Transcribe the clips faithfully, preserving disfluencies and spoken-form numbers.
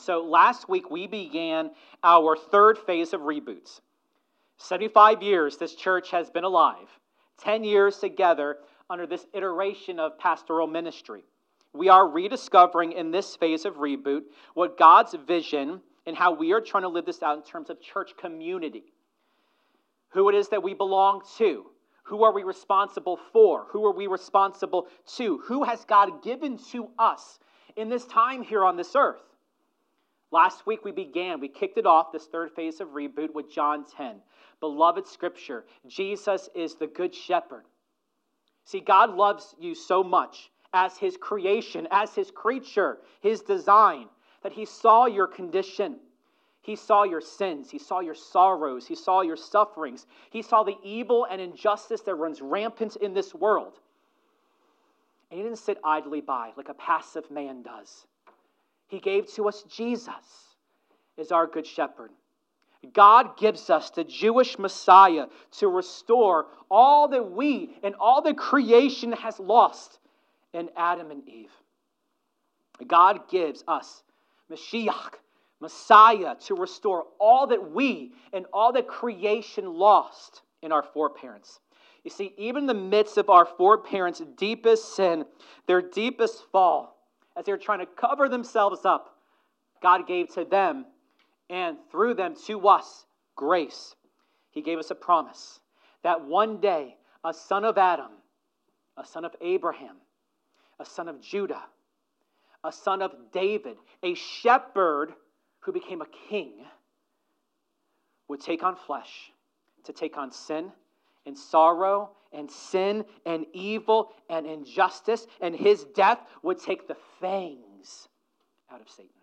So last week we began our third phase of reboots. seventy-five years this church has been alive. ten years together under this iteration of pastoral ministry. We are rediscovering in this phase of reboot what God's vision and how we are trying to live this out in terms of church community. Who it is that we belong to. Who are we responsible for? Who are we responsible to? Who has God given to us in this time here on this earth? Last week we began, we kicked it off, this third phase of reboot with John ten. Beloved scripture, Jesus is the good shepherd. See, God loves you so much as his creation, as his creature, his design, that he saw your condition. He saw your sins. He saw your sorrows. He saw your sufferings. He saw the evil and injustice that runs rampant in this world. And he didn't sit idly by like a passive man does. He gave to us Jesus as our good shepherd. God gives us the Jewish Messiah to restore all that we and all that creation has lost in Adam and Eve. God gives us Mashiach, Messiah, to restore all that we and all that creation lost in our foreparents. You see, even in the midst of our foreparents' deepest sin, their deepest fall, as they were trying to cover themselves up, God gave to them and through them to us grace. He gave us a promise that one day a son of Adam, a son of Abraham, a son of Judah, a son of David, a shepherd who became a king, would take on flesh to take on sin and sorrow and sin and evil and injustice, and his death would take the fangs out of Satan.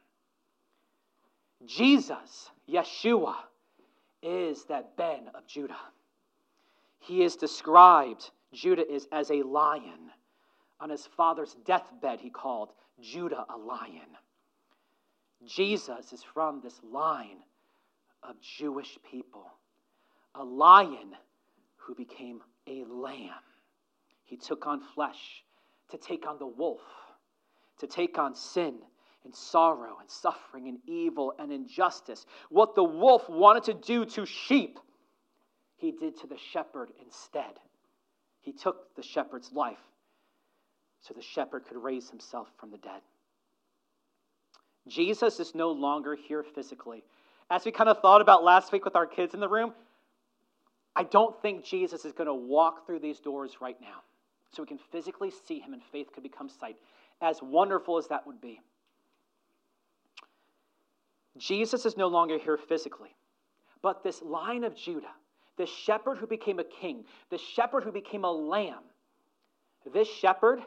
Jesus, Yeshua, is that Ben of Judah. He is described, Judah is as a lion. On his father's deathbed, he called Judah a lion. Jesus is from this line of Jewish people, a lion who became a lamb. He took on flesh to take on the wolf, to take on sin and sorrow and suffering and evil and injustice. What the wolf wanted to do to sheep, he did to the shepherd instead. He took the shepherd's life so the shepherd could raise himself from the dead. Jesus is no longer here physically. As we kind of thought about last week with our kids in the room, I don't think Jesus is going to walk through these doors right now so we can physically see him and faith could become sight, as wonderful as that would be. Jesus is no longer here physically, but this line of Judah, the shepherd who became a king, the shepherd who became a lamb, this shepherd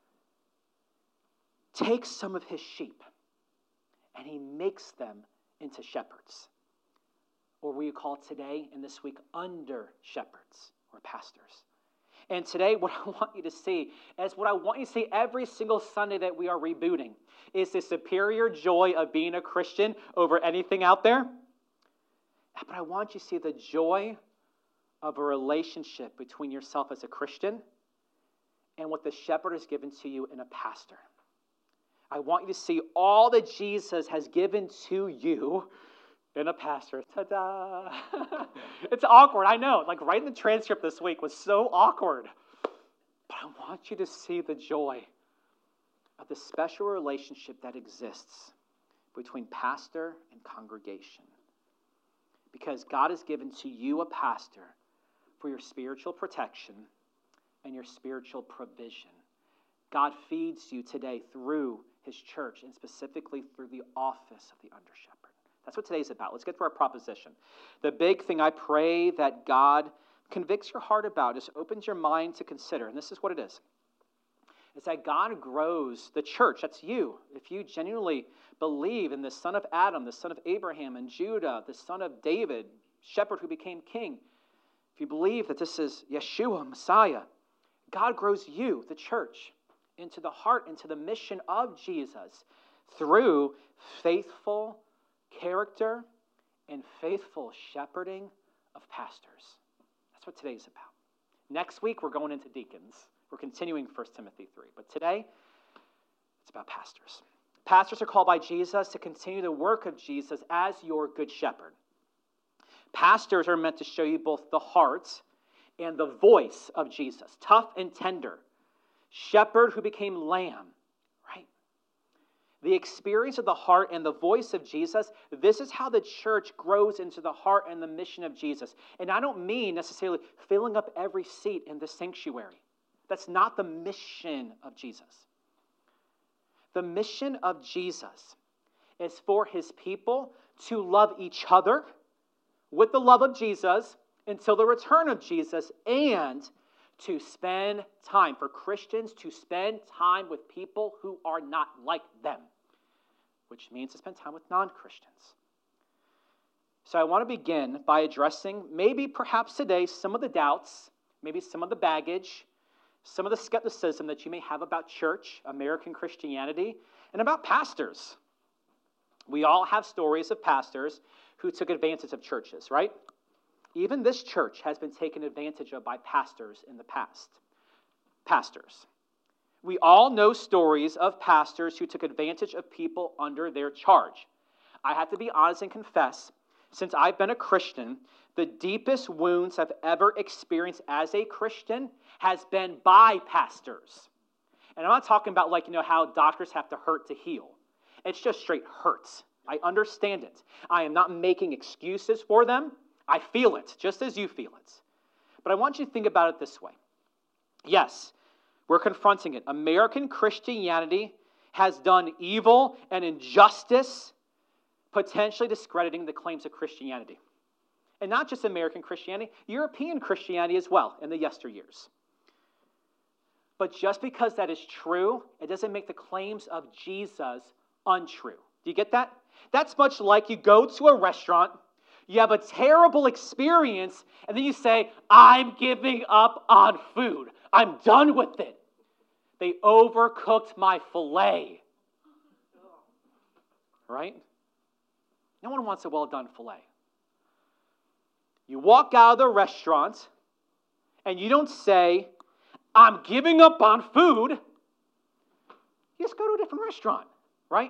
takes some of his sheep and he makes them into shepherds, or we call today and this week under shepherds or pastors. And today what I want you to see is what I want you to see every single Sunday that we are rebooting is the superior joy of being a Christian over anything out there. But I want you to see the joy of a relationship between yourself as a Christian and what the shepherd has given to you in a pastor. I want you to see all that Jesus has given to you in a pastor. Ta-da! It's awkward, I know. Like writing the transcript this week was so awkward. But I want you to see the joy of the special relationship that exists between pastor and congregation. Because God has given to you a pastor for your spiritual protection and your spiritual provision. God feeds you today through his church and specifically through the office of the under shepherd. That's what today's about. Let's get to our proposition. The big thing I pray that God convicts your heart about, just opens your mind to consider, and this is what it is. It's that God grows the church. That's you. If you genuinely believe in the son of Adam, the son of Abraham and Judah, the son of David, shepherd who became king, if you believe that this is Yeshua, Messiah, God grows you, the church, into the heart, into the mission of Jesus through faithful character and faithful shepherding of pastors. That's what today's about. Next week, we're going into deacons. We're continuing First Timothy three. But today, it's about pastors. Pastors are called by Jesus to continue the work of Jesus as your good shepherd. Pastors are meant to show you both the heart and the voice of Jesus, tough and tender, shepherd who became lamb, right? The experience of the heart and the voice of Jesus, this is how the church grows into the heart and the mission of Jesus. And I don't mean necessarily filling up every seat in the sanctuary. That's not the mission of Jesus. The mission of Jesus is for his people to love each other with the love of Jesus until the return of Jesus, and to spend time, for Christians to spend time with people who are not like them, which means to spend time with non-Christians. So I want to begin by addressing maybe perhaps today some of the doubts, maybe some of the baggage, some of the skepticism that you may have about church, American Christianity, and about pastors. We all have stories of pastors who took advantage of churches, right? Even this church has been taken advantage of by pastors in the past. Pastors. We all know stories of pastors who took advantage of people under their charge. I have to be honest and confess, since I've been a Christian, the deepest wounds I've ever experienced as a Christian has been by pastors. And I'm not talking about like, you know, how doctors have to hurt to heal. It's just straight hurts. I understand it. I am not making excuses for them. I feel it, just as you feel it. But I want you to think about it this way. Yes, we're confronting it. American Christianity has done evil and injustice, potentially discrediting the claims of Christianity. And not just American Christianity, European Christianity as well in the yesteryears. But just because that is true, it doesn't make the claims of Jesus untrue. Do you get that? That's much like you go to a restaurant, you have a terrible experience, and then you say, I'm giving up on food. I'm done with it. They overcooked my filet. Right? No one wants a well-done filet. You walk out of the restaurant, and you don't say, I'm giving up on food. You just go to a different restaurant, right?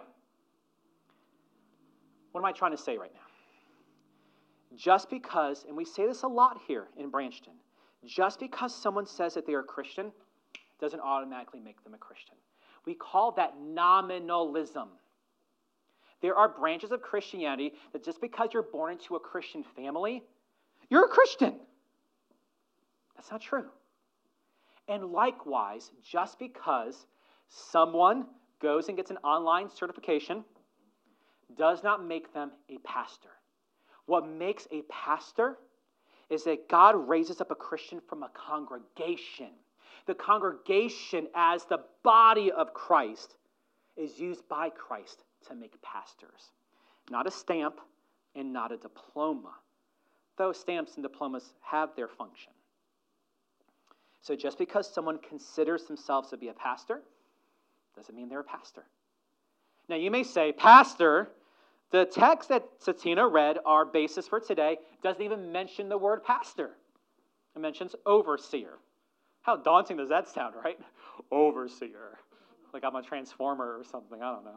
What am I trying to say right now? Just because, and we say this a lot here in Branchton, just because someone says that they are a Christian doesn't automatically make them a Christian. We call that nominalism. There are branches of Christianity that just because you're born into a Christian family, you're a Christian. That's not true. And likewise, just because someone goes and gets an online certification does not make them a pastor. What makes a pastor is that God raises up a Christian from a congregation. The congregation, as the body of Christ, is used by Christ to make pastors. Not a stamp and not a diploma. Though stamps and diplomas have their function. So just because someone considers themselves to be a pastor, doesn't mean they're a pastor. Now you may say, Pastor, the text that Satina read, our basis for today, doesn't even mention the word pastor. It mentions overseer. How daunting does that sound, right? Overseer. Like I'm a transformer or something, I don't know.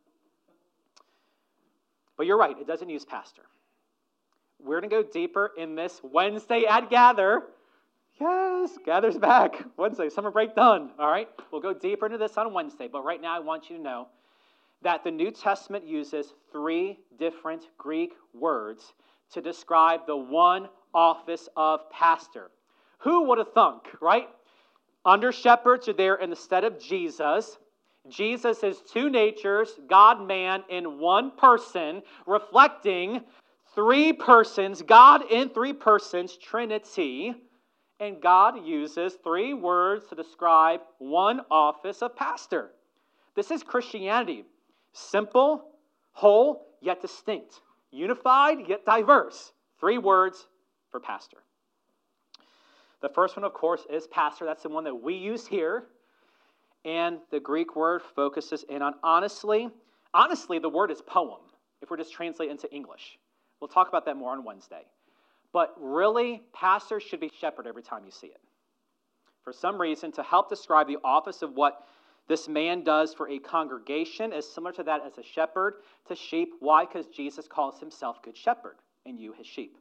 But you're right, it doesn't use pastor. We're going to go deeper in this Wednesday at Gather. Yes, Gather's back. Wednesday, summer break done. All right, we'll go deeper into this on Wednesday. But right now I want you to know that the New Testament uses three different Greek words to describe the one office of pastor. Who would have thunk, right? Under shepherds are there in the stead of Jesus. Jesus is two natures, God, man, in one person, reflecting three persons, God in three persons, Trinity. And God uses three words to describe one office of pastor. This is Christianity. Simple, whole, yet distinct. Unified, yet diverse. Three words for pastor. The first one, of course, is pastor. That's the one that we use here. And the Greek word focuses in on honestly. Honestly, the word is poem, if we're just translating into English. We'll talk about that more on Wednesday. But really, pastor should be shepherd every time you see it. For some reason, to help describe the office of what this man does for a congregation is similar to that as a shepherd to sheep. Why? Because Jesus calls himself Good Shepherd, and you his sheep.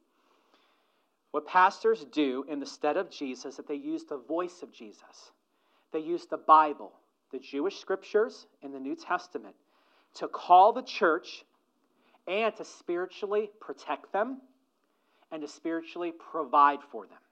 What pastors do in the stead of Jesus is that they use the voice of Jesus. They use the Bible, the Jewish scriptures, and the New Testament to call the church and to spiritually protect them and to spiritually provide for them.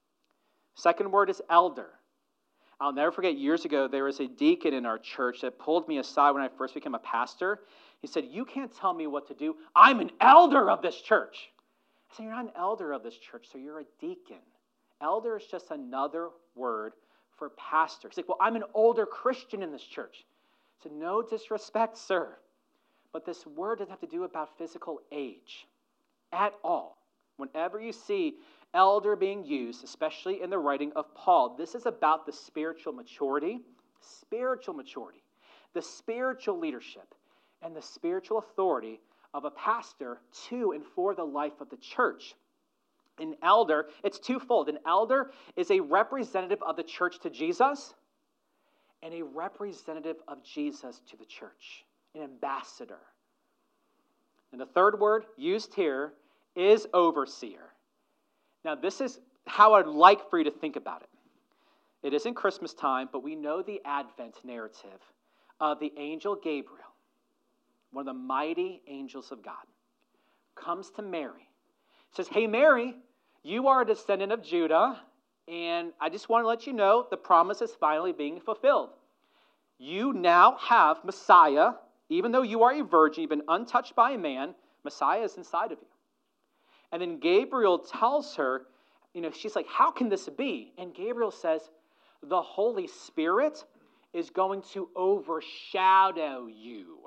Second word is elder. I'll never forget, years ago, there was a deacon in our church that pulled me aside when I first became a pastor. He said, "You can't tell me what to do. I'm an elder of this church." I said, "You're not an elder of this church, so you're a deacon." Elder is just another word for pastor. He's like, "Well, I'm an older Christian in this church." I said, "No disrespect, sir, but this word doesn't have to do about physical age at all. Whenever you see elder being used, especially in the writing of Paul, this is about the spiritual maturity, spiritual maturity, the spiritual leadership, and the spiritual authority of a pastor to and for the life of the church. An elder, it's twofold. An elder is a representative of the church to Jesus and a representative of Jesus to the church, an ambassador. And the third word used here is overseer. Now, this is how I'd like for you to think about it. It isn't Christmas time, but we know the Advent narrative of the angel Gabriel, one of the mighty angels of God, comes to Mary. Says, "Hey, Mary, you are a descendant of Judah, and I just want to let you know the promise is finally being fulfilled. You now have Messiah. Even though you are a virgin, you've been untouched by a man, Messiah is inside of you." And then Gabriel tells her, you know, she's like, "How can this be?" And Gabriel says, "The Holy Spirit is going to overshadow you."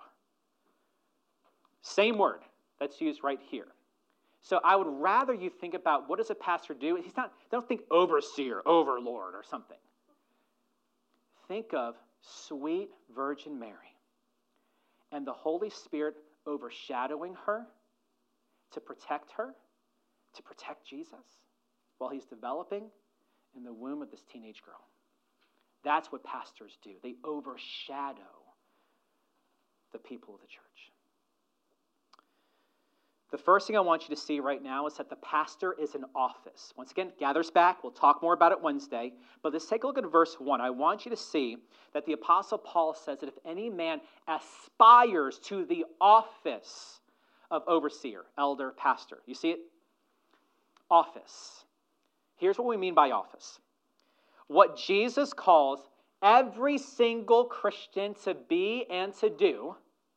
Same word that's used right here. So I would rather you think about, what does a pastor do? He's not, don't think overseer, overlord, or something. Think of sweet Virgin Mary and the Holy Spirit overshadowing her to protect her, to protect Jesus while he's developing in the womb of this teenage girl. That's what pastors do. They overshadow the people of the church. The first thing I want you to see right now is that the pastor is an office. Once again, gathers back. We'll talk more about it Wednesday. But let's take a look at verse one. I want you to see that the Apostle Paul says that if any man aspires to the office of overseer, elder, pastor. You see it? Office. Here's what we mean by office. What Jesus calls every single Christian to be and to do,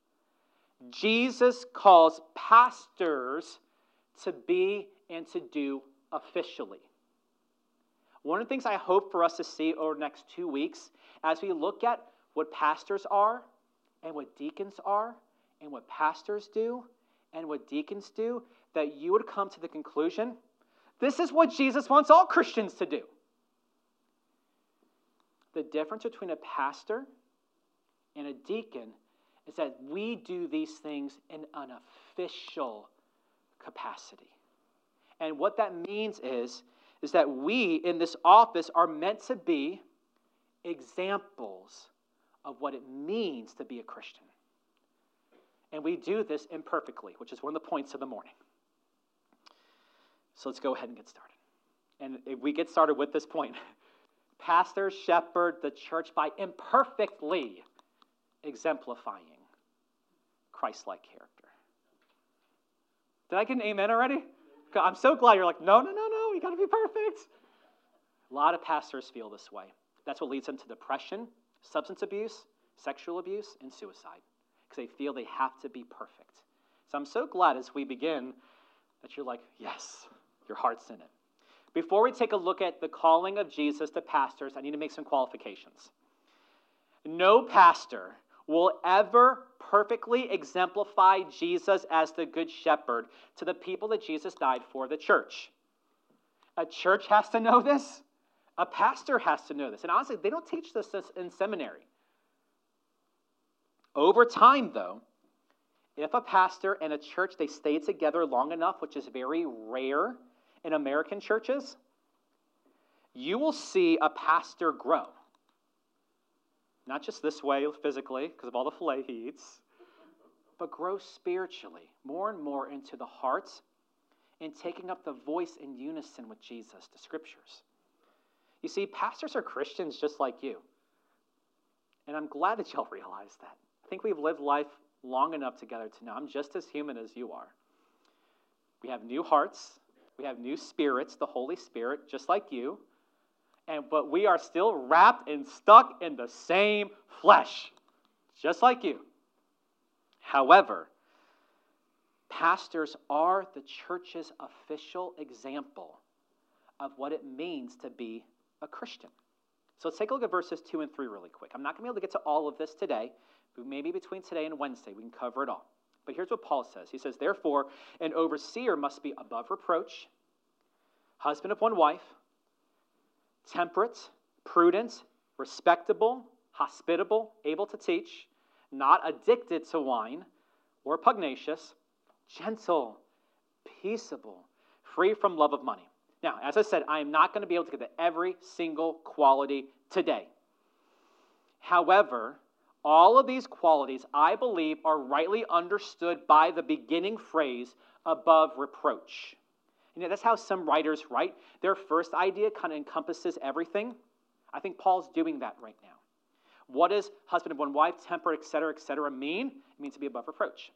Jesus calls pastors to be and to do officially. One of the things I hope for us to see over the next two weeks as we look at what pastors are and what deacons are and what pastors do and what deacons do, that you would come to the conclusion, this is what Jesus wants all Christians to do. The difference between a pastor and a deacon is that we do these things in an official capacity. And what that means is, is that we in this office are meant to be examples of what it means to be a Christian. And we do this imperfectly, which is one of the points of the morning. So let's go ahead and get started. And if we get started with this point, pastors shepherd the church by imperfectly exemplifying Christ-like character. Did I get an amen already? I'm so glad you're like, no, no, no, no, you got to be perfect. A lot of pastors feel this way. That's what leads them to depression, substance abuse, sexual abuse, and suicide, because they feel they have to be perfect. So I'm so glad as we begin that you're like, yes, your heart's in it. Before we take a look at the calling of Jesus to pastors, I need to make some qualifications. No pastor will ever perfectly exemplify Jesus as the Good Shepherd to the people that Jesus died for, the church. A church has to know this. A pastor has to know this. And honestly, they don't teach this in seminary. Over time, though, if a pastor and a church, they stay together long enough, which is very rare in American churches, you will see a pastor grow. Not just this way physically, because of all the filet he eats, but grow spiritually, more and more into the heart and taking up the voice in unison with Jesus, the scriptures. You see, pastors are Christians just like you. And I'm glad that y'all realize that. I think we've lived life long enough together to know I'm just as human as you are. We have new hearts. We have new spirits, the Holy Spirit, just like you. And but we are still wrapped and stuck in the same flesh, just like you. However, pastors are the church's official example of what it means to be a Christian. So let's take a look at verses two and three really quick. I'm not going to be able to get to all of this today, but maybe between today and Wednesday we can cover it all. But here's what Paul says. He says, therefore, an overseer must be above reproach, husband of one wife, temperate, prudent, respectable, hospitable, able to teach, not addicted to wine or pugnacious, gentle, peaceable, free from love of money. Now, as I said, I am not going to be able to get to every single quality today. However, all of these qualities, I believe, are rightly understood by the beginning phrase, above reproach. You know, that's how some writers write. Their first idea kind of encompasses everything. I think Paul's doing that right now. What does husband of one wife, temperate, et cetera, et cetera mean? It means to be above reproach.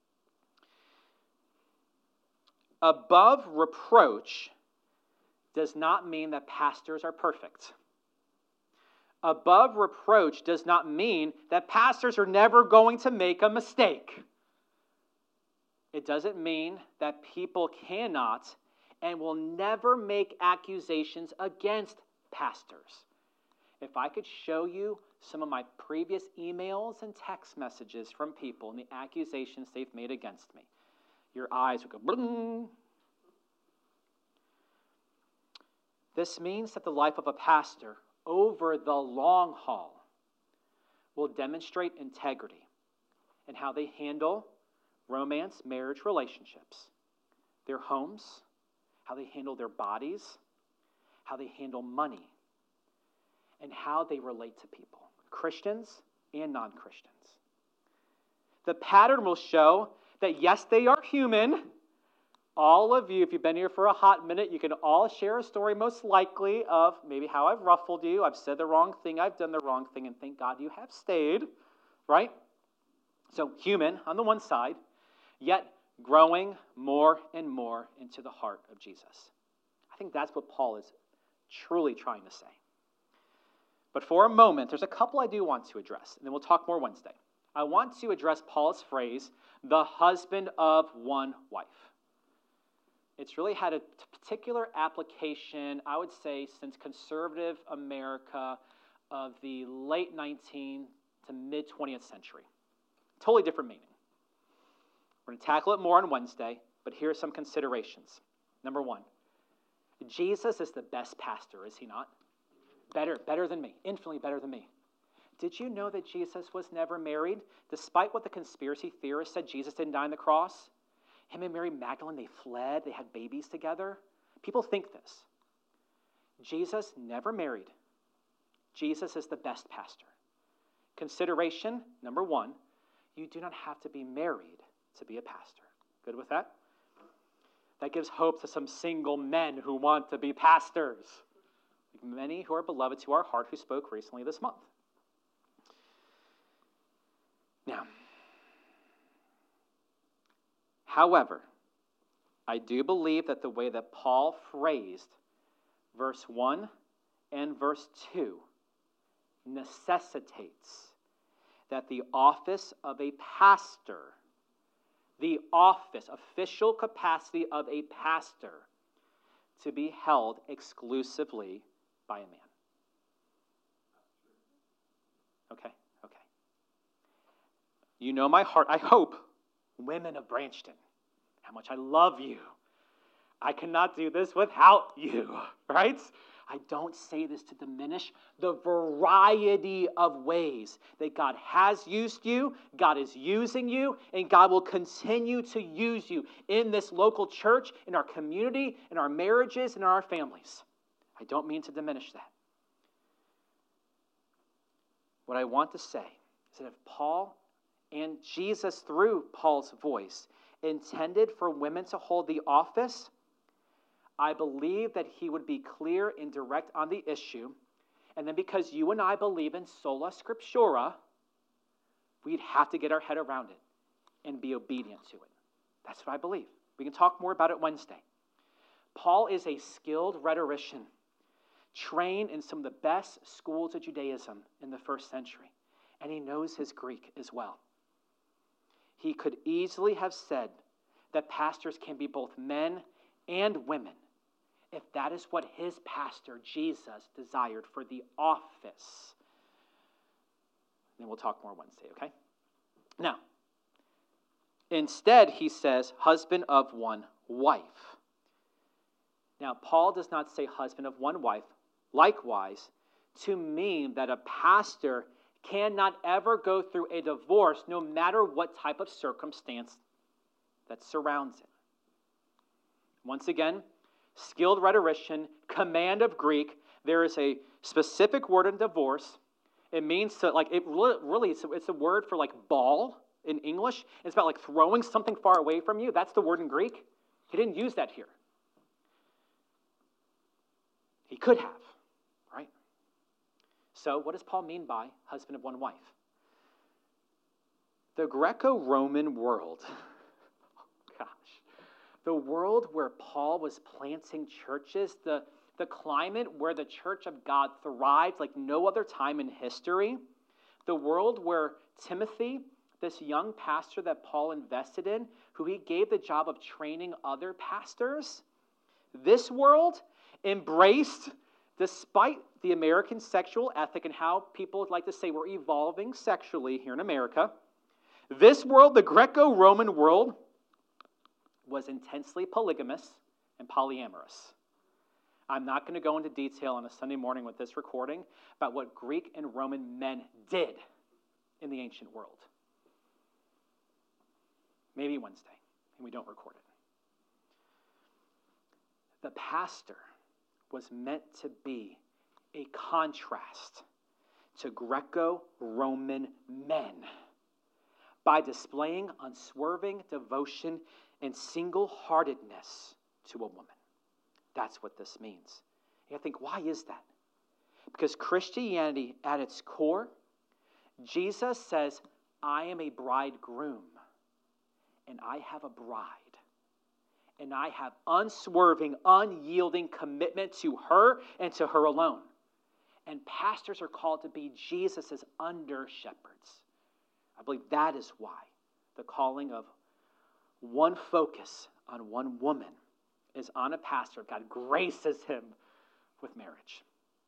Above reproach does not mean that pastors are perfect. Above reproach does not mean that pastors are never going to make a mistake. It doesn't mean that people cannot and will never make accusations against pastors. If I could show you some of my previous emails and text messages from people and the accusations they've made against me, your eyes would go bling. This means that the life of a pastor over the long haul will demonstrate integrity in how they handle romance, marriage, relationships, their homes, how they handle their bodies, how they handle money, and how they relate to people, Christians and non-Christians. The pattern will show that yes, they are human. All of you, if you've been here for a hot minute, you can all share a story most likely of maybe how I've ruffled you, I've said the wrong thing, I've done the wrong thing, and thank God you have stayed, right? So human on the one side, yet growing more and more into the heart of Jesus. I think that's what Paul is truly trying to say. But for a moment, there's a couple I do want to address, and then we'll talk more Wednesday. I want to address Paul's phrase, the husband of one wife. It's really had a particular application, I would say, since conservative America of the late nineteenth to mid-twentieth century. Totally different meaning. We're going to tackle it more on Wednesday, but here are some considerations. Number one, Jesus is the best pastor, is he not? Better, better than me, infinitely better than me. Did you know that Jesus was never married? Despite what the conspiracy theorists said Jesus didn't die on the cross, him and Mary Magdalene, they fled, they had babies together. People think this. Jesus never married. Jesus is the best pastor. Consideration, number one, you do not have to be married to be a pastor. Good with that? That gives hope to some single men who want to be pastors. Many who are beloved to our heart who spoke recently this month. Now, however, I do believe that the way that Paul phrased verse one and verse two necessitates that the office of a pastor, the office, official capacity of a pastor, to be held exclusively by a man. Okay, okay. You know my heart, I hope, women of Branchton, how much I love you. I cannot do this without you, right? I don't say this to diminish the variety of ways that God has used you, God is using you, and God will continue to use you in this local church, in our community, in our marriages, and in our families. I don't mean to diminish that. what I want to say is that if Paul and Jesus, through Paul's voice, intended for women to hold the office, I believe that he would be clear and direct on the issue. And then because you and I believe in sola scriptura, we'd have to get our head around it and be obedient to it. That's what I believe. We can talk more about it Wednesday. Paul is a skilled rhetorician, trained in some of the best schools of Judaism in the first century, and he knows his Greek as well. He could easily have said that pastors can be both men and women, if that is what his pastor, Jesus, desired for the office. Then we'll talk more Wednesday, okay? Now, instead, he says, husband of one wife. Now, Paul does not say husband of one wife, likewise, to mean that a pastor cannot ever go through a divorce no matter what type of circumstance that surrounds it. Once again, skilled rhetorician, command of Greek. There is a specific word in divorce. It means to, like, it really, it's a, it's a word for like ball in English. It's about like throwing something far away from you. That's the word in Greek. He didn't use that here. He could have, right? So what does Paul mean by husband of one wife? The Greco-Roman world, gosh, the world where Paul was planting churches, the, the climate where the church of God thrived like no other time in history, the world where Timothy, this young pastor that Paul invested in, who he gave the job of training other pastors, this world embraced, despite the American sexual ethic and how people like to say we're evolving sexually here in America, this world, the Greco-Roman world, was intensely polygamous and polyamorous. I'm not going to go into detail on a Sunday morning with this recording about what Greek and Roman men did in the ancient world. Maybe Wednesday, and we don't record it. The pastor was meant to be a contrast to Greco-Roman men by displaying unswerving devotion and single-heartedness to a woman. That's what this means. And I think, why is that? Because Christianity, at its core, Jesus says, I am a bridegroom, and I have a bride. And I have unswerving, unyielding commitment to her and to her alone. And pastors are called to be Jesus' under-shepherds. I believe that is why the calling of one focus on one woman is on a pastor. God graces him with marriage.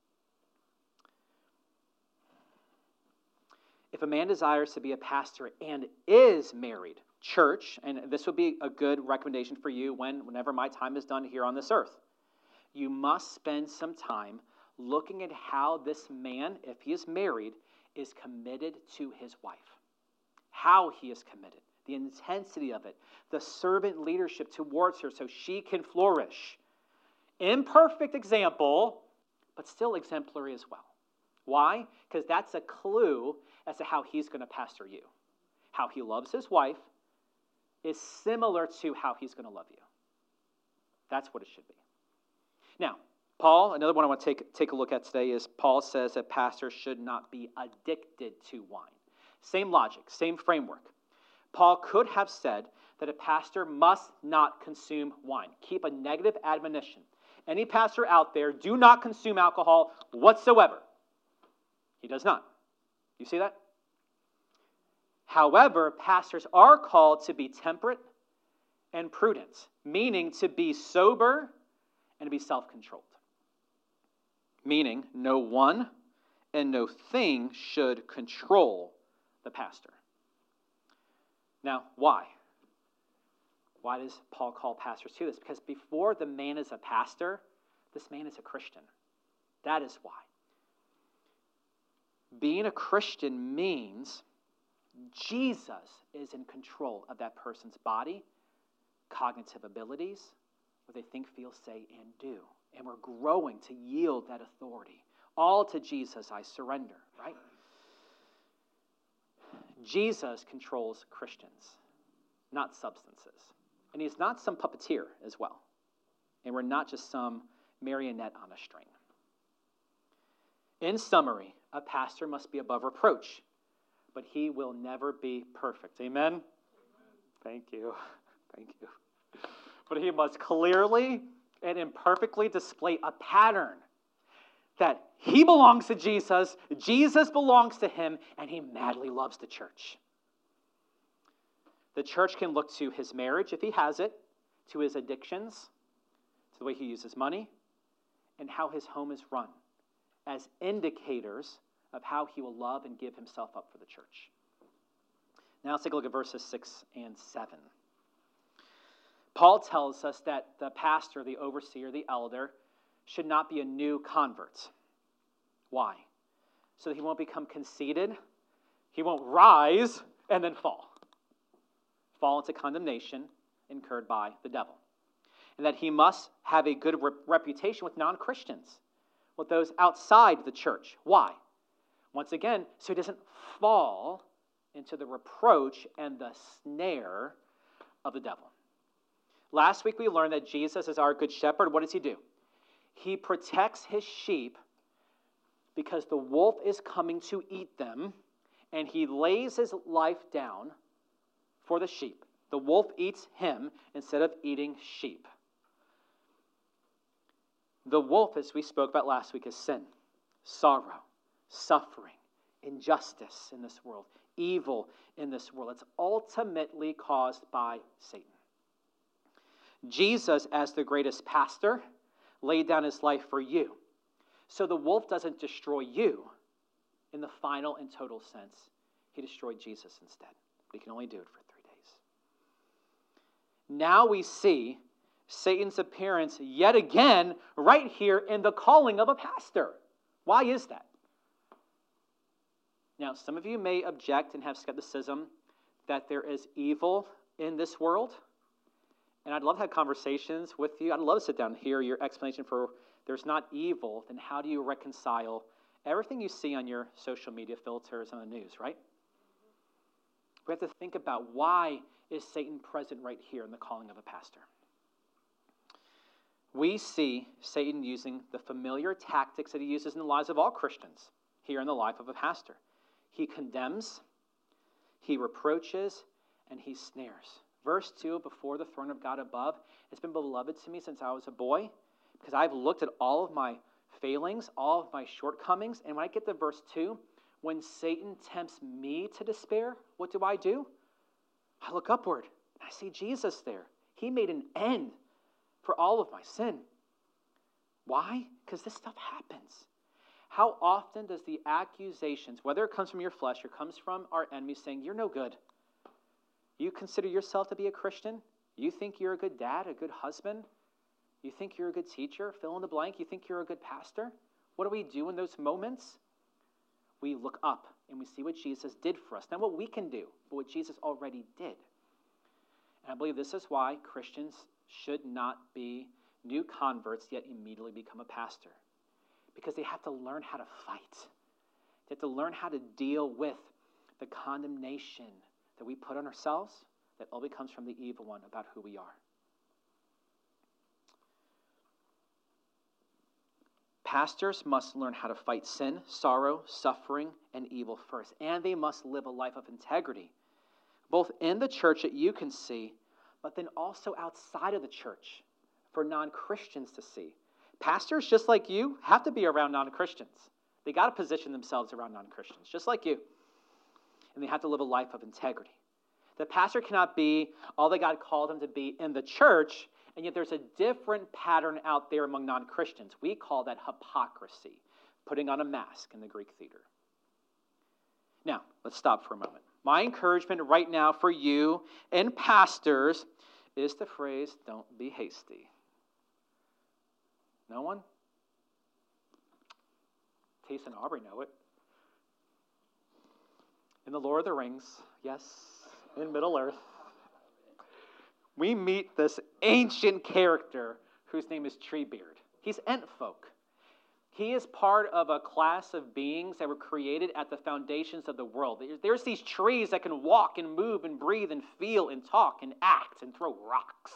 If a man desires to be a pastor and is married, church, and this would be a good recommendation for you when, whenever my time is done here on this earth, you must spend some time looking at how this man, if he is married, is committed to his wife. How he is committed, the intensity of it, the servant leadership towards her so she can flourish. Imperfect example, but still exemplary as well. Why? Because that's a clue as to how he's going to pastor you. How he loves his wife is similar to how he's going to love you. That's what it should be. Now, Paul, another one I want to take, take a look at today is Paul says that pastors should not be addicted to wine. Same logic, same framework. Paul could have said that a pastor must not consume wine. Keep a negative admonition. Any pastor out there, do not consume alcohol whatsoever. He does not. You see that? However, pastors are called to be temperate and prudent, meaning to be sober and to be self-controlled. Meaning, no one and no thing should control the pastor. Now, why? Why does Paul call pastors to this? Because before the man is a pastor, this man is a Christian. That is why. Being a Christian means Jesus is in control of that person's body, cognitive abilities, what they think, feel, say, and do. And we're growing to yield that authority. All to Jesus I surrender, right? Jesus controls Christians, not substances. And he's not some puppeteer as well. And we're not just some marionette on a string. In summary, a pastor must be above reproach, but he will never be perfect. Amen? Amen. Thank you. Thank you. But he must clearly and imperfectly display a pattern that he belongs to Jesus, Jesus belongs to him, and he madly loves the church. The church can look to his marriage, if he has it, to his addictions, to the way he uses money, and how his home is run, as indicators of how he will love and give himself up for the church. Now let's take a look at verses six and seven. Paul tells us that the pastor, the overseer, the elder, should not be a new convert. Why? So that he won't become conceited, he won't rise and then fall. Fall into condemnation incurred by the devil. And that he must have a good re- reputation with non-Christians, with those outside the church. Why? Once again, so he doesn't fall into the reproach and the snare of the devil. Last week we learned that Jesus is our good shepherd. What does he do? He protects his sheep because the wolf is coming to eat them, and he lays his life down for the sheep. The wolf eats him instead of eating sheep. The wolf, as we spoke about last week, is sin, sorrow, suffering, injustice in this world, evil in this world. It's ultimately caused by Satan. Jesus, as the greatest pastor, laid down his life for you. So the wolf doesn't destroy you in the final and total sense. He destroyed Jesus instead. But he can only do it for three days. Now we see Satan's appearance yet again right here in the calling of a pastor. Why is that? Now, some of you may object and have skepticism that there is evil in this world. And I'd love to have conversations with you. I'd love to sit down and hear your explanation for there's not evil. Then how do you reconcile everything you see on your social media filters on the news, right? We have to think about, why is Satan present right here in the calling of a pastor? We see Satan using the familiar tactics that he uses in the lives of all Christians here in the life of a pastor. He condemns, he reproaches, and he snares. Verse two, before the throne of God above, it's been beloved to me since I was a boy, because I've looked at all of my failings, all of my shortcomings, and when I get to verse two, when Satan tempts me to despair, what do I do? I look upward, and I see Jesus there. He made an end for all of my sin. Why? Because this stuff happens. How often does the accusations, whether it comes from your flesh or comes from our enemies, saying, you're no good. You consider yourself to be a Christian? You think you're a good dad, a good husband? You think you're a good teacher? Fill in the blank. You think you're a good pastor? What do we do in those moments? We look up and we see what Jesus did for us. Not what we can do, but what Jesus already did. And I believe this is why Christians should not be new converts yet immediately become a pastor. Because they have to learn how to fight. They have to learn how to deal with the condemnation that we put on ourselves that only comes from the evil one about who we are. Pastors must learn how to fight sin, sorrow, suffering, and evil first. And they must live a life of integrity, both in the church that you can see, but then also outside of the church for non-Christians to see. Pastors, just like you, have to be around non-Christians. They got to position themselves around non-Christians, just like you. And they have to live a life of integrity. The pastor cannot be all that God called him to be in the church, and yet there's a different pattern out there among non-Christians. We call that hypocrisy, putting on a mask in the Greek theater. Now, let's stop for a moment. My encouragement right now for you and pastors is the phrase, don't be hasty. No one? Taste and Aubrey know it. In the Lord of the Rings, yes, in Middle-earth, we meet this ancient character whose name is Treebeard. He's Ent folk. He is part of a class of beings that were created at the foundations of the world. There's these trees that can walk and move and breathe and feel and talk and act and throw rocks.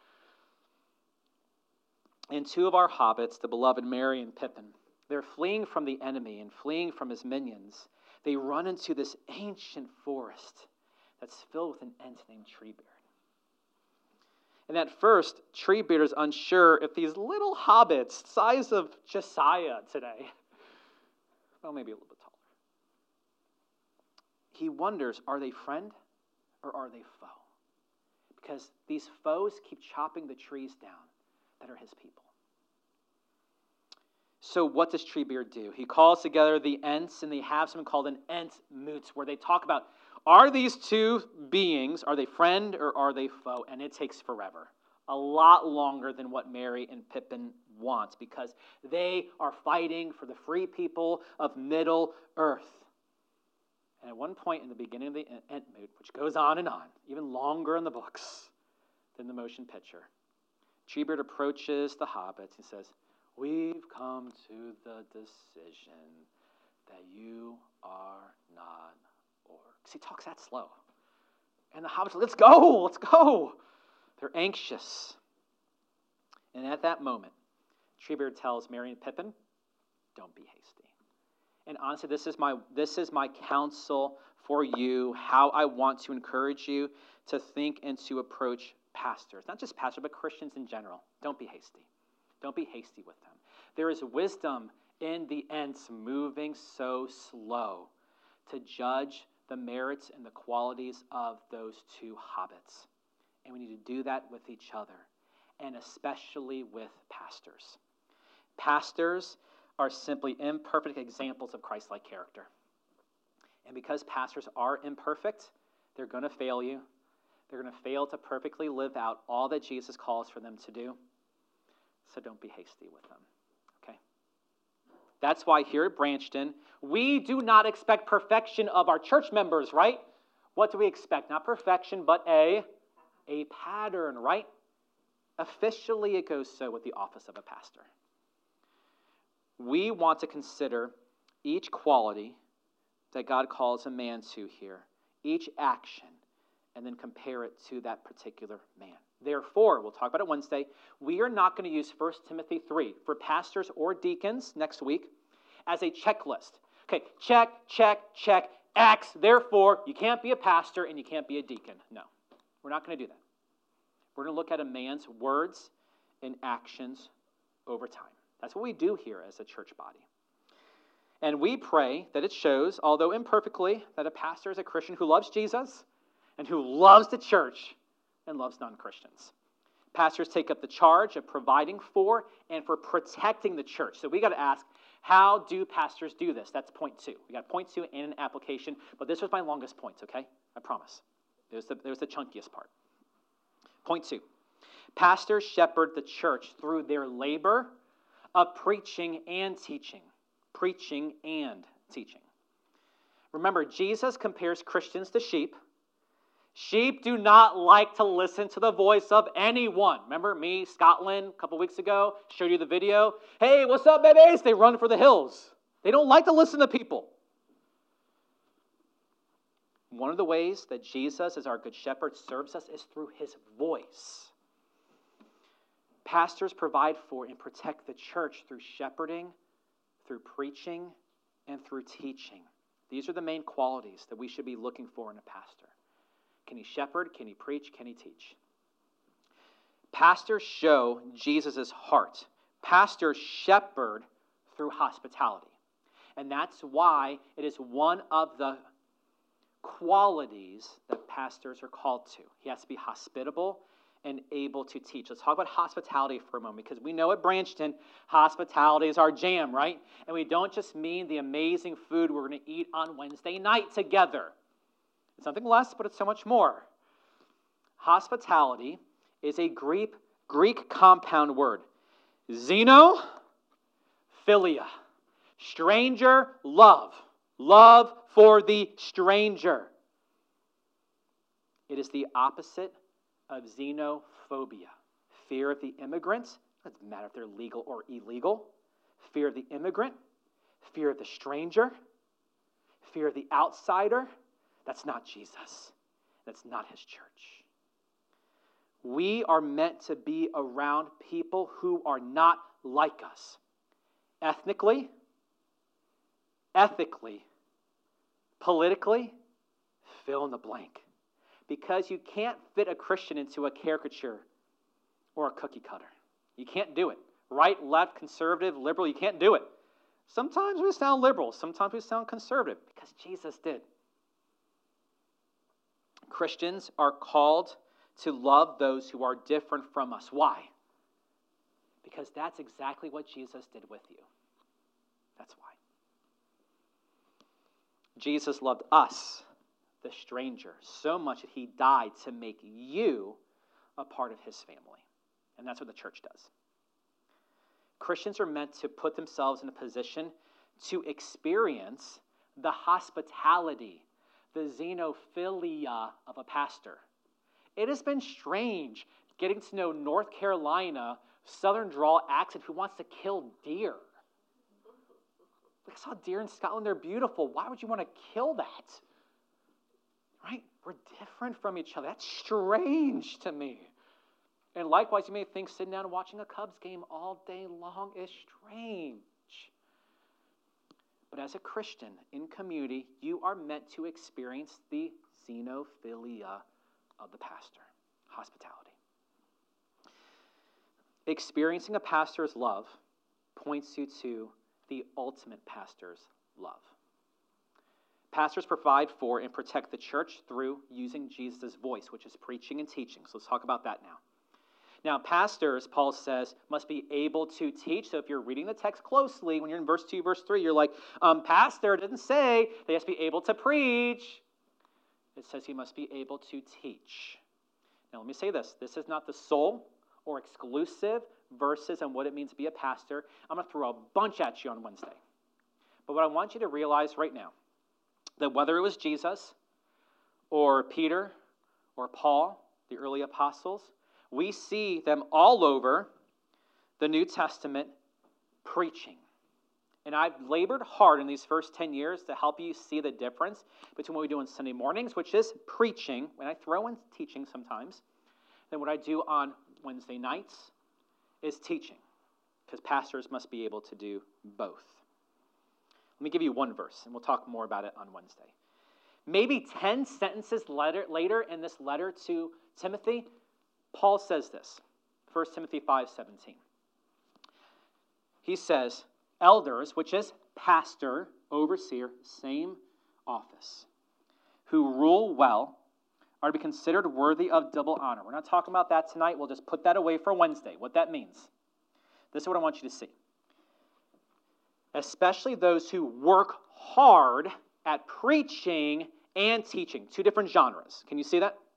And two of our hobbits, the beloved Merry and Pippin, they're fleeing from the enemy and fleeing from his minions. They run into this ancient forest that's filled with an ent named Treebeard. And at first, Treebeard is unsure if these little hobbits, size of Josiah today, well, maybe a little bit taller, he wonders, are they friend or are they foe? Because these foes keep chopping the trees down that are his people. So what does Treebeard do? He calls together the Ents, and they have something called an Ent Moot, where they talk about, are these two beings, are they friend or are they foe? And it takes forever. A lot longer than what Merry and Pippin want, because they are fighting for the free people of Middle Earth. And at one point in the beginning of the Ent Moot, which goes on and on, even longer in the books than the motion picture, Treebeard approaches the hobbits and says, we've come to the decision that you are not orcs. He talks that slow. And the hobbits are, let's go, let's go. They're anxious. And at that moment, Treebeard tells Merry and Pippin, don't be hasty. And honestly, this is my this is my counsel for you, how I want to encourage you to think and to approach pastors. Not just pastors, but Christians in general. Don't be hasty. Don't be hasty with them. There is wisdom in the Ents moving so slow to judge the merits and the qualities of those two hobbits. And we need to do that with each other, and especially with pastors. Pastors are simply imperfect examples of Christ-like character. And because pastors are imperfect, they're going to fail you. They're going to fail to perfectly live out all that Jesus calls for them to do. So don't be hasty with them, okay? That's why here at Branchton, we do not expect perfection of our church members, right? What do we expect? Not perfection, but a, a pattern, right? Officially, it goes so with the office of a pastor. We want to consider each quality that God calls a man to here, each action, and then compare it to that particular man. Therefore, we'll talk about it Wednesday, we are not going to use First Timothy three for pastors or deacons next week as a checklist. Okay, check, check, check, X. Therefore, you can't be a pastor and you can't be a deacon. No, we're not going to do that. We're going to look at a man's words and actions over time. That's what we do here as a church body. And we pray that it shows, although imperfectly, that a pastor is a Christian who loves Jesus and who loves the church and loves non-Christians. Pastors take up the charge of providing for and for protecting the church. So we got to ask, how do pastors do this? That's point two. We got point two and an application, but this was my longest point, okay? I promise. There's the, there's the chunkiest part. Point two. Pastors shepherd the church through their labor of preaching and teaching. Preaching and teaching. Remember, Jesus compares Christians to sheep. Sheep do not like to listen to the voice of anyone. Remember me, Scotland, a couple weeks ago, showed you the video. Hey, what's up, babies? They run for the hills. They don't like to listen to people. One of the ways that Jesus, as our good shepherd, serves us is through his voice. Pastors provide for and protect the church through shepherding, through preaching, and through teaching. These are the main qualities that we should be looking for in a pastor. Can he shepherd? Can he preach? Can he teach? Pastors show Jesus' heart. Pastors shepherd through hospitality. And that's why it is one of the qualities that pastors are called to. He has to be hospitable and able to teach. Let's talk about hospitality for a moment, because we know at Branchton, hospitality is our jam, right? And we don't just mean the amazing food we're going to eat on Wednesday night together. It's nothing less, but it's so much more. Hospitality is a Greek, Greek compound word. Xeno, philia. Stranger, love. Love for the stranger. It is the opposite of xenophobia. Fear of the immigrants. It doesn't matter if they're legal or illegal. fear of the immigrant, fear of the stranger, fear of the outsider. That's not Jesus. That's not his church. We are meant to be around people who are not like us. Ethnically, ethically, politically, fill in the blank. Because you can't fit a Christian into a caricature or a cookie cutter. You can't do it. Right, left, conservative, liberal, you can't do it. Sometimes we sound liberal, sometimes we sound conservative, because Jesus did. Christians are called to love those who are different from us. Why? Because that's exactly what Jesus did with you. That's why. Jesus loved us, the stranger, so much that he died to make you a part of his family. And that's what the church does. Christians are meant to put themselves in a position to experience the hospitality, the xenophilia of a pastor. It has been strange getting to know North Carolina, Southern drawl accent who wants to kill deer. I saw deer in Scotland, they're beautiful. Why would you want to kill that? Right? We're different from each other. That's strange to me. And likewise, you may think sitting down and watching a Cubs game all day long is strange. But as a Christian in community, you are meant to experience the xenophilia of the pastor, hospitality. Experiencing a pastor's love points you to the ultimate pastor's love. Pastors provide for and protect the church through using Jesus' voice, which is preaching and teaching. So let's talk about that now. Now, pastors, Paul says, must be able to teach. So if you're reading the text closely, when you're in verse two, verse three, you're like, um, pastor didn't say they have to be able to preach. It says he must be able to teach. Now, let me say this. This is not the sole or exclusive verses on what it means to be a pastor. I'm going to throw a bunch at you on Wednesday. But what I want you to realize right now, that whether it was Jesus or Peter or Paul, the early apostles, we see them all over the New Testament preaching. And I've labored hard in these first ten years to help you see the difference between what we do on Sunday mornings, which is preaching, when I throw in teaching sometimes, then what I do on Wednesday nights is teaching, because pastors must be able to do both. Let me give you one verse, and we'll talk more about it on Wednesday. Maybe ten sentences later, later in this letter to Timothy, Paul says this, First Timothy five seventeen. He says, elders, which is pastor, overseer, same office, who rule well, are to be considered worthy of double honor. We're not talking about that tonight. We'll just put that away for Wednesday, what that means. This is what I want you to see. Especially those who work hard at preaching and teaching. Two different genres. Can you see that?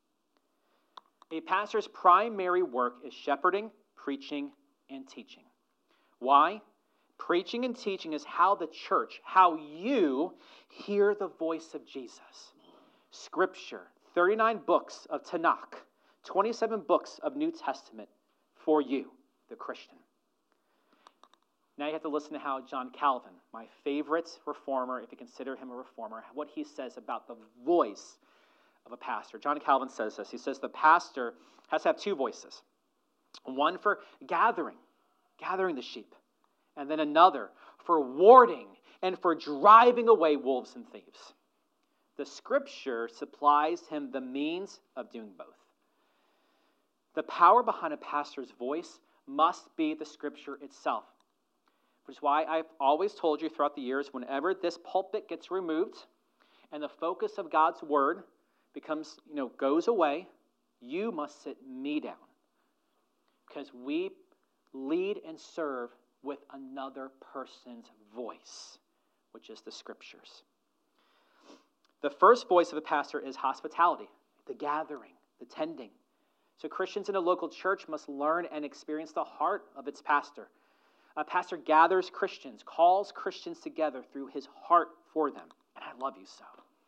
A pastor's primary work is shepherding, preaching, and teaching. Why? Preaching and teaching is how the church, how you hear the voice of Jesus. Scripture, thirty-nine books of Tanakh, twenty-seven books of New Testament for you, the Christian. Now you have to listen to how John Calvin, my favorite reformer, if you consider him a reformer, what he says about the voice of a pastor. John Calvin says this. He says the pastor has to have two voices. One for gathering, gathering the sheep, and then another for warding and for driving away wolves and thieves. The Scripture supplies him the means of doing both. The power behind a pastor's voice must be the Scripture itself. Which is why I've always told you throughout the years, whenever this pulpit gets removed and the focus of God's Word becomes, you know, goes away, you must sit me down. Because we lead and serve with another person's voice, which is the Scriptures. The first voice of a pastor is hospitality, the gathering, the tending. So Christians in a local church must learn and experience the heart of its pastor. A pastor gathers Christians, calls Christians together through his heart for them. And I love you so.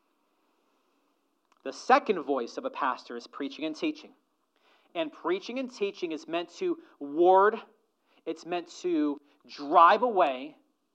The second voice of a pastor is preaching and teaching. And preaching and teaching is meant to ward, it's meant to drive away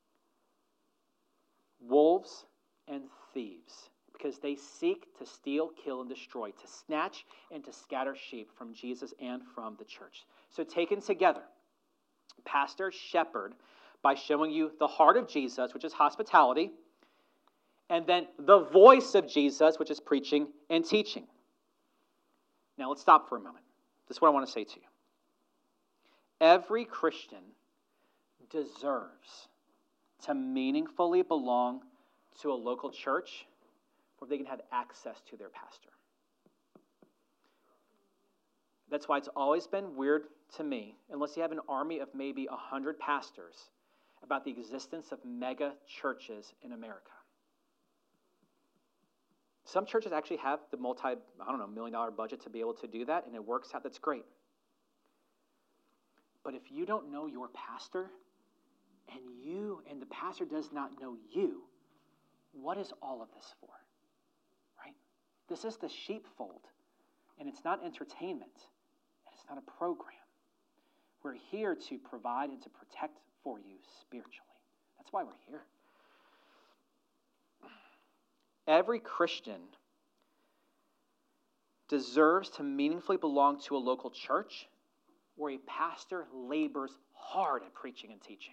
wolves and thieves, because they seek to steal, kill, and destroy, to snatch and to scatter sheep from Jesus and from the church. So taken together, pastor, shepherd, by showing you the heart of Jesus, which is hospitality, and then the voice of Jesus, which is preaching and teaching. Now let's stop for a moment. This is what I want to say to you. Every Christian deserves to meaningfully belong to a local church where they can have access to their pastor. That's why it's always been weird to me, unless you have an army of maybe one hundred pastors, about the existence of mega churches in America. Some churches actually have the multi, I don't know, million dollar budget to be able to do that, and it works out. That's great. But if you don't know your pastor, and you and the pastor does not know you, what is all of this for? Right? This is the sheepfold, and it's not entertainment, and it's not a program. We're here to provide and to protect for you spiritually. That's why we're here. Every Christian deserves to meaningfully belong to a local church where a pastor labors hard at preaching and teaching.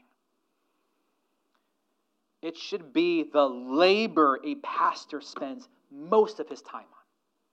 It should be the labor a pastor spends most of his time on.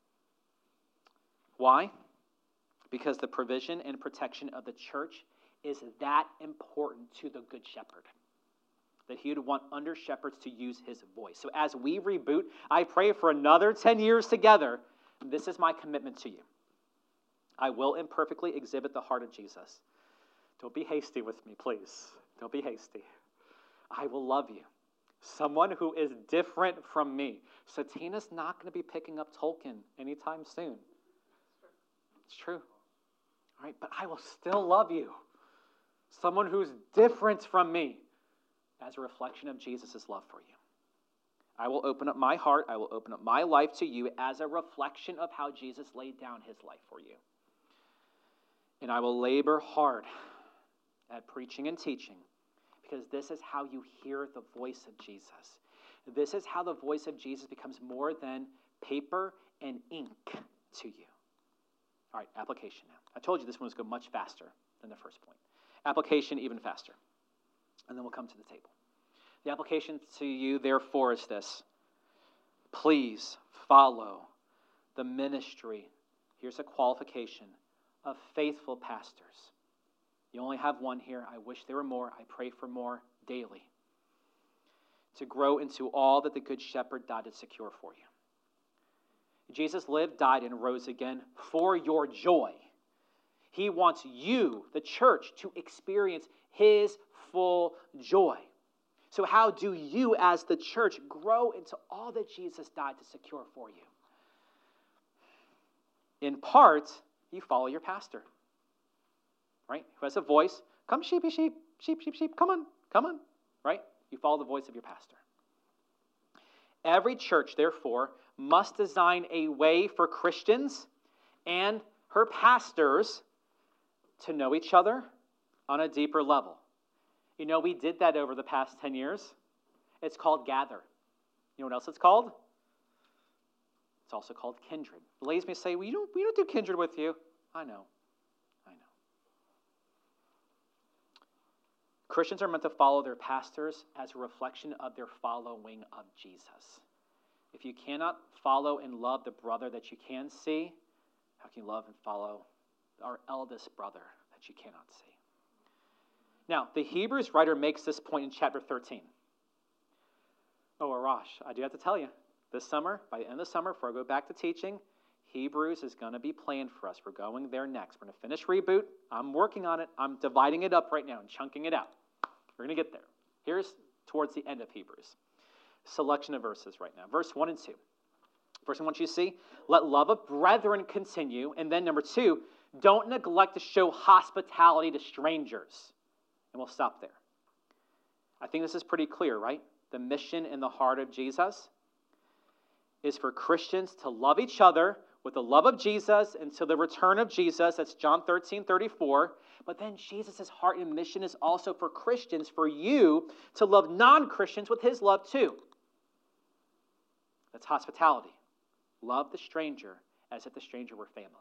Why? Because the provision and protection of the church is that important to the Good Shepherd, that he would want under shepherds to use his voice. So as we reboot, I pray for another ten years together. This is my commitment to you. I will imperfectly exhibit the heart of Jesus. Don't be hasty with me, please. Don't be hasty. I will love you. Someone who is different from me. Satina's not going to be picking up Tolkien anytime soon. It's true. All right, but I will still love you. Someone who's different from me as a reflection of Jesus' love for you. I will open up my heart. I will open up my life to you as a reflection of how Jesus laid down his life for you. And I will labor hard at preaching and teaching, because this is how you hear the voice of Jesus. This is how the voice of Jesus becomes more than paper and ink to you. All right, application now. I told you this one was going much faster than the first point. Application even faster. And then we'll come to the table. The application to you, therefore, is this. Please follow the ministry. Here's a qualification of faithful pastors. You only have one here. I wish there were more. I pray for more daily. To grow into all that the Good Shepherd died to secure for you. Jesus lived, died, and rose again for your joy. He wants you, the church, to experience his full joy. So how do you, as the church, grow into all that Jesus died to secure for you? In part, you follow your pastor. Right? Who has a voice. Come sheepy sheep, sheep, sheep, sheep. Come on, come on. Right? You follow the voice of your pastor. Every church, therefore, must design a way for Christians and her pastors to know each other on a deeper level. You know, we did that over the past ten years. It's called Gather. You know what else it's called? It's also called Kindred. The ladies may say, well, you don't, we don't do Kindred with you. I know. I know. Christians are meant to follow their pastors as a reflection of their following of Jesus. If you cannot follow and love the brother that you can see, how can you love and follow our eldest brother that you cannot see? Now, the Hebrews writer makes this point in chapter thirteen. Oh, Arash, I do have to tell you, this summer, by the end of the summer, before I go back to teaching, Hebrews is going to be planned for us. We're going there next. We're going to finish Reboot. I'm working on it. I'm dividing it up right now and chunking it out. We're going to get there. Here's towards the end of Hebrews. Selection of verses right now. Verse one and two. First, I want you to see, let love of brethren continue. And then number two, don't neglect to show hospitality to strangers. And we'll stop there. I think this is pretty clear, right? The mission in the heart of Jesus is for Christians to love each other with the love of Jesus until the return of Jesus. That's John thirteen thirty-four. But then Jesus' heart and mission is also for Christians, for you to love non-Christians with his love too. That's hospitality. Love the stranger as if the stranger were family.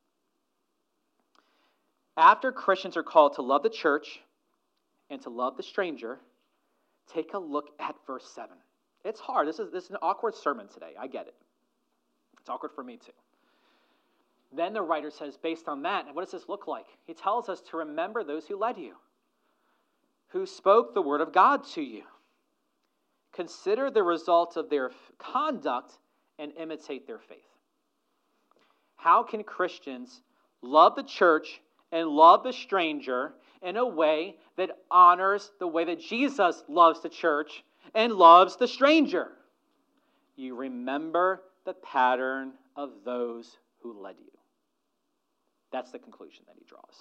After Christians are called to love the church and to love the stranger, take a look at verse seven. It's hard. This is, this is an awkward sermon today. I get it. It's awkward for me too. Then the writer says, based on that, what does this look like? He tells us to remember those who led you, who spoke the word of God to you. Consider the result of their conduct and imitate their faith. How can Christians love the church and love the stranger in a way that honors the way that Jesus loves the church and loves the stranger? You remember the pattern of those who led you. That's the conclusion that he draws.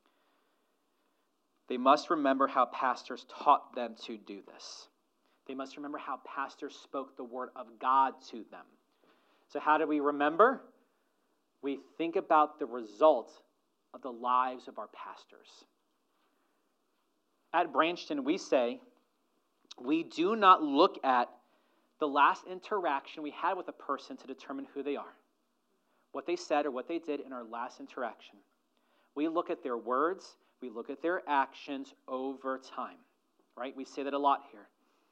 They must remember how pastors taught them to do this. They must remember how pastors spoke the word of God to them. So how do we remember? We think about the result of the lives of our pastors. At Branchton, we say, we do not look at the last interaction we had with a person to determine who they are, what they said or what they did in our last interaction. We look at their words, we look at their actions over time, right? We say that a lot here.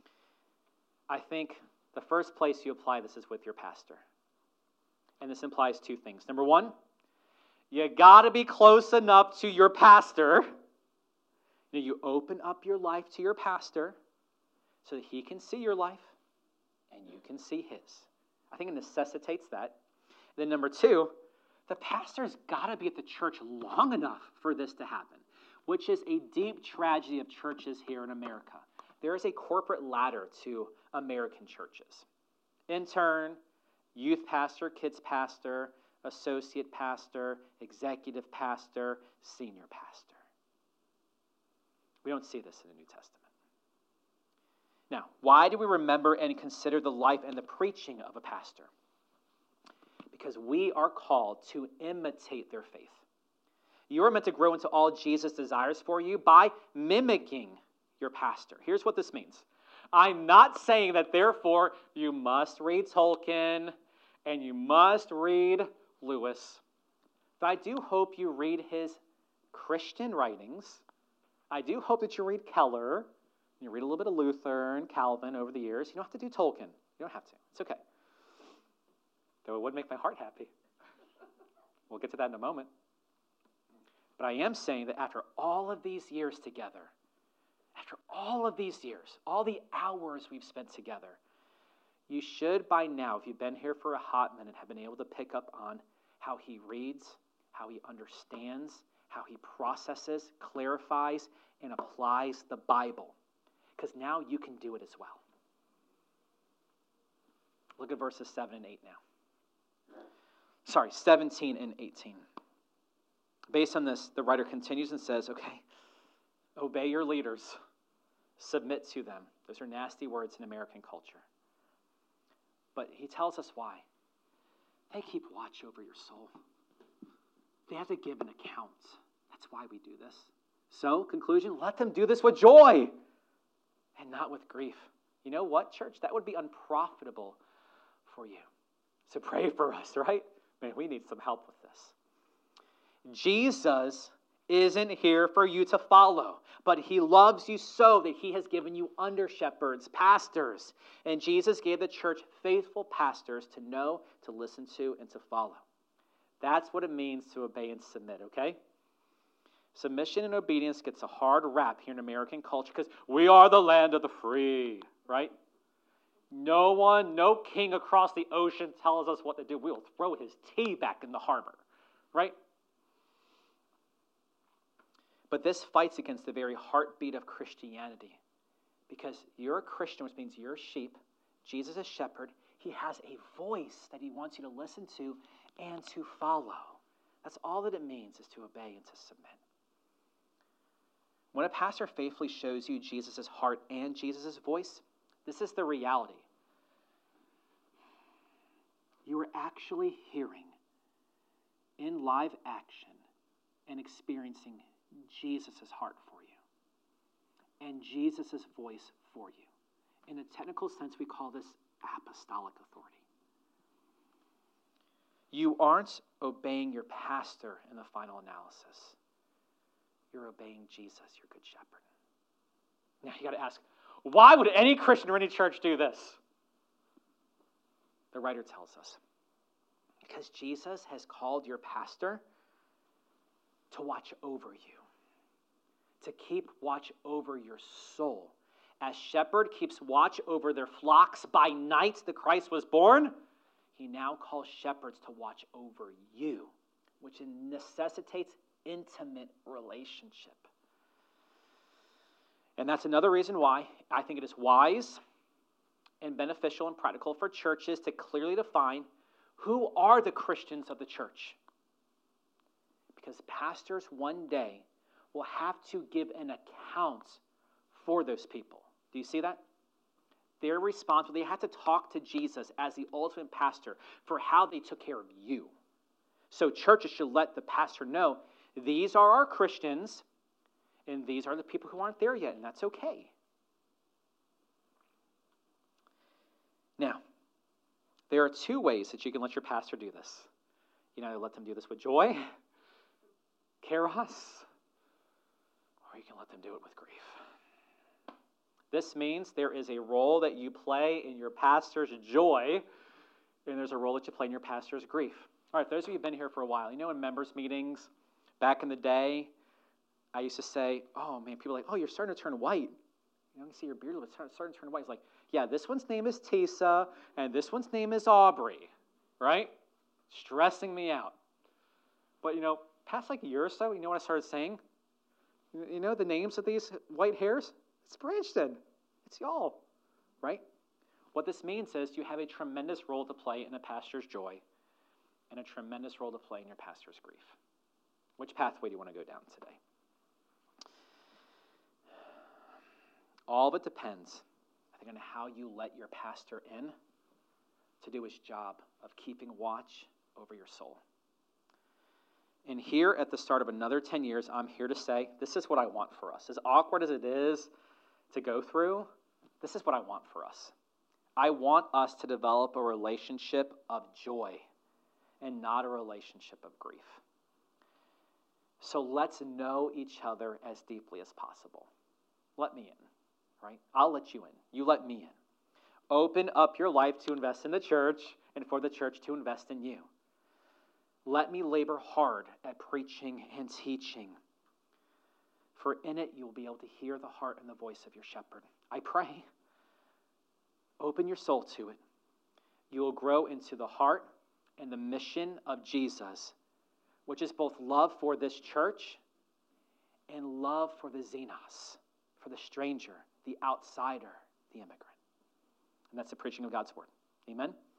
I think the first place you apply this is with your pastor. And this implies two things. Number one, you got to be close enough to your pastor. You know, you open up your life to your pastor so that he can see your life and you can see his. I think it necessitates that. Then number two, the pastor's got to be at the church long enough for this to happen, which is a deep tragedy of churches here in America. There is a corporate ladder to American churches. Intern, youth pastor, kids pastor, associate pastor, executive pastor, senior pastor. We don't see this in the New Testament. Now, why do we remember and consider the life and the preaching of a pastor? Because we are called to imitate their faith. You are meant to grow into all Jesus desires for you by mimicking your pastor. Here's what this means. I'm not saying that, therefore, you must read Tolkien and you must read Lewis. But I do hope you read his Christian writings. I do hope that you read Keller. You read a little bit of Luther and Calvin over the years. You don't have to do Tolkien. You don't have to. It's okay. Though it would make my heart happy. We'll get to that in a moment. But I am saying that after all of these years together, after all of these years, all the hours we've spent together, you should by now, if you've been here for a hot minute, have been able to pick up on how he reads, how he understands, how he processes, clarifies, and applies the Bible. Because now you can do it as well. Look at verses seven and eight now. Sorry, seventeen and eighteen. Based on this, the writer continues and says, okay, obey your leaders. Submit to them. Those are nasty words in American culture. But he tells us why. They keep watch over your soul. They have to give an account. That's why we do this. So, conclusion, let them do this with joy and not with grief. You know what, church? That would be unprofitable for you. So pray for us, right? Man, we need some help with this. Jesus isn't here for you to follow, but he loves you so that he has given you under-shepherds, pastors. And Jesus gave the church faithful pastors to know, to listen to, and to follow. That's what it means to obey and submit, okay? Submission and obedience gets a hard rap here in American culture because we are the land of the free, right? No one, no king across the ocean tells us what to do. We'll throw his tea back in the harbor, right? But this fights against the very heartbeat of Christianity because you're a Christian, which means you're a sheep. Jesus is shepherd. He has a voice that he wants you to listen to and to follow. That's all that it means, is to obey and to submit. When a pastor faithfully shows you Jesus' heart and Jesus' voice, this is the reality. You are actually hearing in live action and experiencing Jesus' heart for you and Jesus' voice for you. In a technical sense, we call this apostolic authority. You aren't obeying your pastor in the final analysis. You're obeying Jesus, your good shepherd. Now you got to ask, why would any Christian or any church do this? The writer tells us, because Jesus has called your pastor to watch over you, to keep watch over your soul. As shepherd keeps watch over their flocks by night that Christ was born, he now calls shepherds to watch over you, which necessitates intimate relationship. And that's another reason why I think it is wise and beneficial and practical for churches to clearly define who are the Christians of the church. Because pastors one day will have to give an account for those people. Do you see that? They're responsible. They have to talk to Jesus as the ultimate pastor for how they took care of you. So churches should let the pastor know, these are our Christians, and these are the people who aren't there yet, and that's okay. Now, there are two ways that you can let your pastor do this. You know, let them do this with joy, chaos, or you can let them do it with grief. This means there is a role that you play in your pastor's joy, and there's a role that you play in your pastor's grief. All right, those of you who've been here for a while, you know in members' meetings, back in the day, I used to say, oh man, people are like, oh, you're starting to turn white. You don't see your beard, it's starting to turn white. It's like, yeah, this one's name is Tisa, and this one's name is Aubrey, right? Stressing me out. But, you know, past like a year or so, you know what I started saying? You know the names of these white hairs? It's Branchton. It's y'all, right? What this means is you have a tremendous role to play in a pastor's joy and a tremendous role to play in your pastor's grief. Which pathway do you want to go down today? All of it depends, I think, on how you let your pastor in to do his job of keeping watch over your soul. And here at the start of another ten years, I'm here to say, this is what I want for us. As awkward as it is to go through, this is what I want for us. I want us to develop a relationship of joy and not a relationship of grief. So let's know each other as deeply as possible. Let me in, right? I'll let you in. You let me in. Open up your life to invest in the church and for the church to invest in you. Let me labor hard at preaching and teaching. For in it you will be able to hear the heart and the voice of your shepherd. I pray. Open your soul to it. You will grow into the heart and the mission of Jesus, which is both love for this church and love for the xenos, for the stranger, the outsider, the immigrant. And that's the preaching of God's word. Amen?